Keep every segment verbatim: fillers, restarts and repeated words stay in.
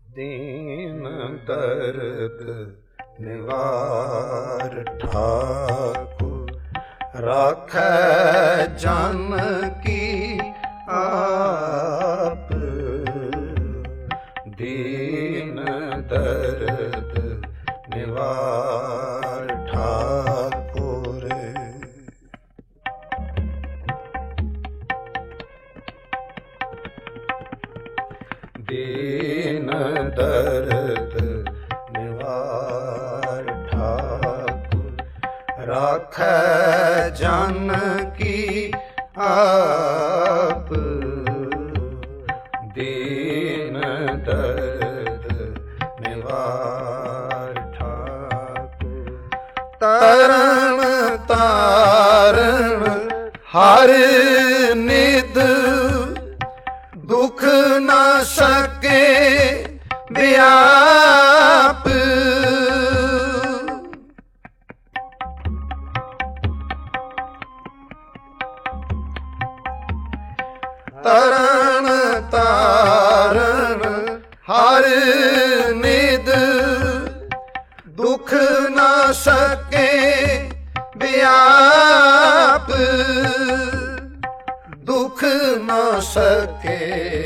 दीन दर्द निवार ठाकुर, राखै जन की आप। दीन दर्द निवार ठाकुर, दीन दर्द निवार ठाकुर, राखै जन की आप। दीन दर्द निवार ठाकुर, तरन तारण हर निध, दुख न सके व्याप। तरन तारण हर निध, दुख न सके व्याप। दुख न सके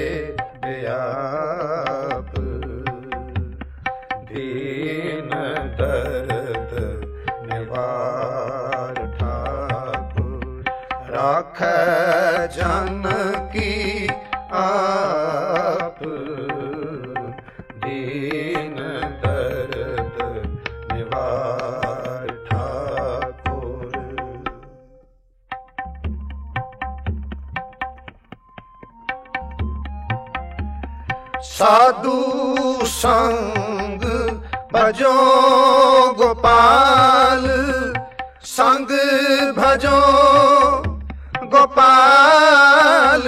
व्याप। दीन दर्द निवार ठाकुर, राखै जन की आप। दीन दर्द निवार ठाकुर, साधु संग भजो गोपाल, संग भजो गोपाल।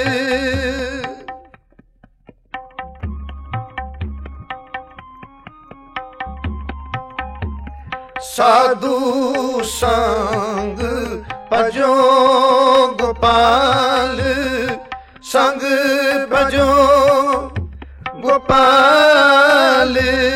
साधु संग भजो गोपाल, संग भजो गोपाल।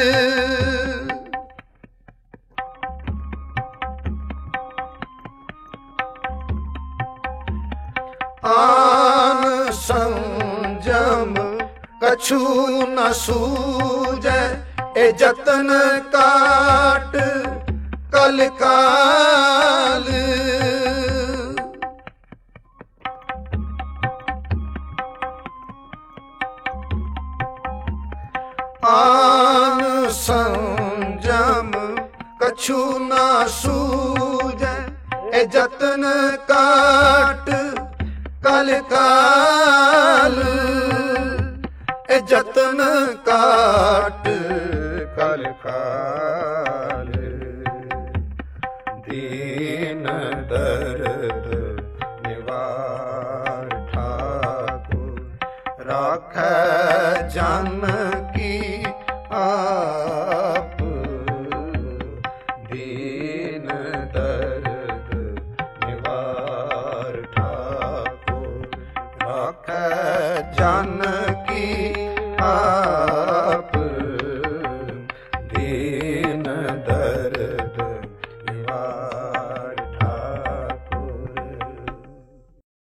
आन संजम कछु न सूझै, ए जतन काट कलकाल। आन संजम कछु न सूझै, ए जतन काट कलकाल। ए जतन काट कलकाल। दीन दर्द निवार ठाकुर, राखै जन की आप। दीन दर्द निवार ठाकुर, राखै जन की